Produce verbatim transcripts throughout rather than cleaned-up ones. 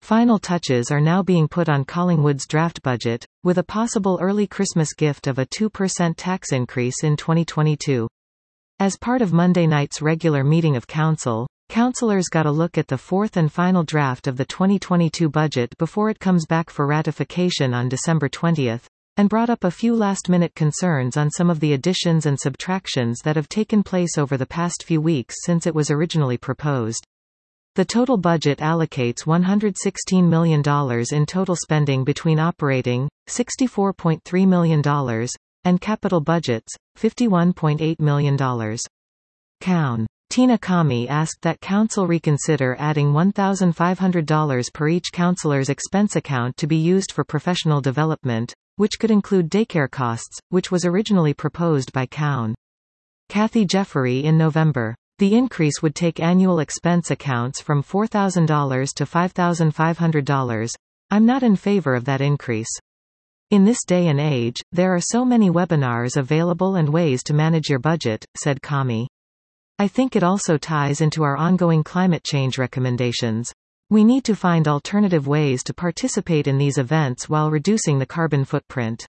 Final touches are now being put on Collingwood's draft budget, with a possible early Christmas gift of a two percent tax increase in twenty twenty-two. As part of Monday night's regular meeting of Council, councillors got a look at the fourth and final draft of the twenty twenty-two budget before it comes back for ratification on December twentieth, and brought up a few last-minute concerns on some of the additions and subtractions that have taken place over the past few weeks since it was originally proposed. The total budget allocates one hundred sixteen million dollars in total spending between operating, sixty-four point three million dollars, and capital budgets, fifty-one point eight million dollars. Cown. Tina Kami asked that Council reconsider adding one thousand five hundred dollars per each councillor's expense account to be used for professional development, which could include daycare costs, which was originally proposed by Cown. Kathy Jeffery in November. The increase would take annual expense accounts from four thousand dollars to five thousand five hundred dollars. I'm not in favor of that increase. In this day and age, there are so many webinars available and ways to manage your budget, said Kami. I think it also ties into our ongoing climate change recommendations. We need to find alternative ways to participate in these events while reducing the carbon footprint.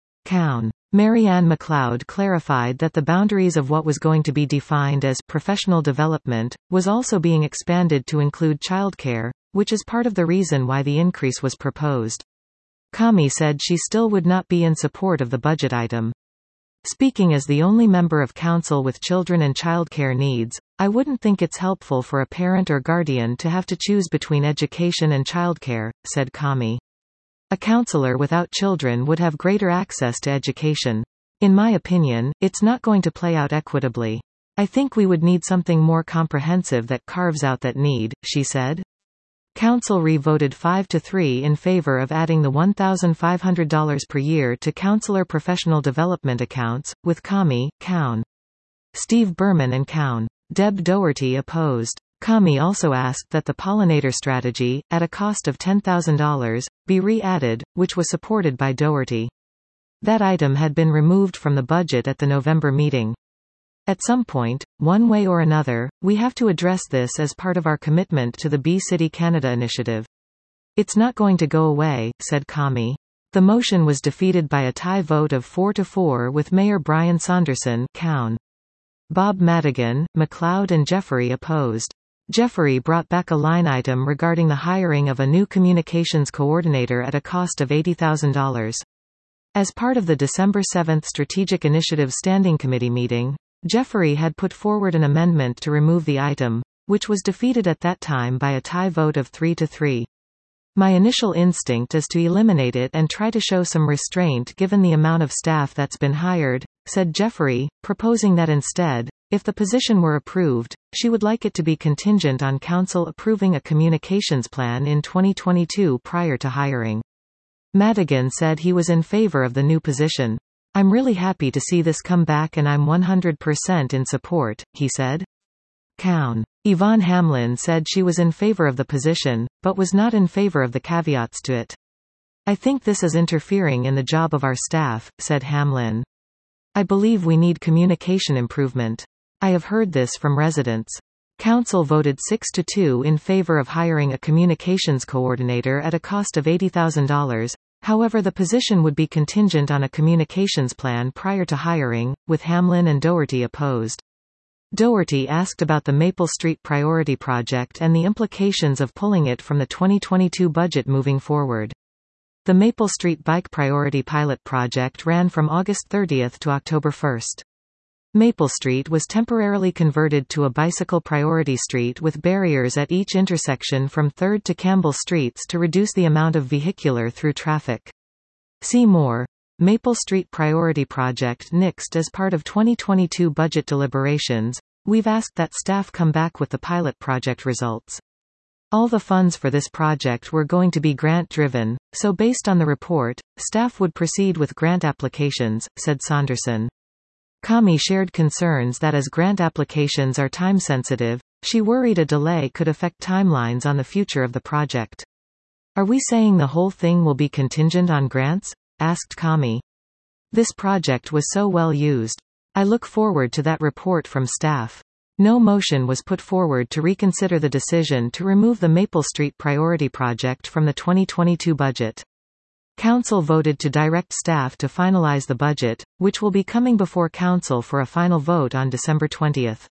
Cown. Marianne McLeod clarified that the boundaries of what was going to be defined as professional development was also being expanded to include childcare, which is part of the reason why the increase was proposed. Kami said she still would not be in support of the budget item. Speaking as the only member of council with children and childcare needs, I wouldn't think it's helpful for a parent or guardian to have to choose between education and childcare, said Kami. A councillor without children would have greater access to education. In my opinion, it's not going to play out equitably. I think we would need something more comprehensive that carves out that need, she said. Council re-voted five to three in favor of adding the one thousand five hundred dollars per year to councillor professional development accounts, with Kami, Cown, Steve Berman and Cown. Deb Doherty opposed. Kami also asked that the pollinator strategy, at a cost of ten thousand dollars, be re-added, which was supported by Doherty. That item had been removed from the budget at the November meeting. At some point, one way or another, we have to address this as part of our commitment to the Bee City Canada initiative. It's not going to go away, said Kami. The motion was defeated by a tie vote of four to four with Mayor Brian Saunderson, Cown, Bob Madigan, McLeod and Jeffery opposed. Jeffery brought back a line item regarding the hiring of a new communications coordinator at a cost of eighty thousand dollars. As part of the December seventh Strategic Initiative Standing Committee meeting, Jeffery had put forward an amendment to remove the item, which was defeated at that time by a tie vote of three to three. My initial instinct is to eliminate it and try to show some restraint given the amount of staff that's been hired, said Jeffery, proposing that instead, if the position were approved, she would like it to be contingent on Council approving a communications plan in twenty twenty-two prior to hiring. Madigan said he was in favor of the new position. I'm really happy to see this come back and I'm one hundred percent in support, he said. Cown. Yvonne Hamlin said she was in favor of the position, but was not in favor of the caveats to it. I think this is interfering in the job of our staff, said Hamlin. I believe we need communication improvement. I have heard this from residents. Council voted six to two in favor of hiring a communications coordinator at a cost of eighty thousand dollars. However, the position would be contingent on a communications plan prior to hiring, with Hamlin and Doherty opposed. Doherty asked about the Maple Street Priority Project and the implications of pulling it from the twenty twenty-two budget moving forward. The Maple Street Bike Priority Pilot Project ran from August thirtieth to October first. Maple Street was temporarily converted to a bicycle priority street with barriers at each intersection from third to Campbell Streets to reduce the amount of vehicular through traffic. See more. Maple Street Priority Project nixed as part of twenty twenty-two budget deliberations. We've asked that staff come back with the pilot project results. All the funds for this project were going to be grant-driven, so based on the report, staff would proceed with grant applications, said Saunderson. Kami shared concerns that as grant applications are time-sensitive, she worried a delay could affect timelines on the future of the project. Are we saying the whole thing will be contingent on grants? Asked Kami. This project was so well used. I look forward to that report from staff. No motion was put forward to reconsider the decision to remove the Maple Street priority project from the twenty twenty-two budget. Council voted to direct staff to finalize the budget, which will be coming before Council for a final vote on December twentieth.